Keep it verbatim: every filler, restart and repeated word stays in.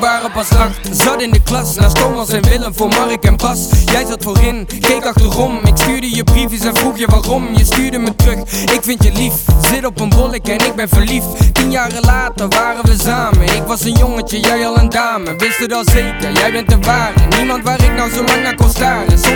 waren pas acht. Zat in de klas, naast Thomas en Willem voor Mark en Bas. Jij zat voorin, keek achterom. Ik stuurde je briefjes en vroeg je waarom. Je stuurde me terug, ik vind je lief. Zit op een bolletje en ik ben verliefd. Tien jaren later waren we samen. Ik was een jongetje, jij al een dame. Wist het al zeker, jij bent de ware. Niemand waar ik nou zo lang naar kon staren.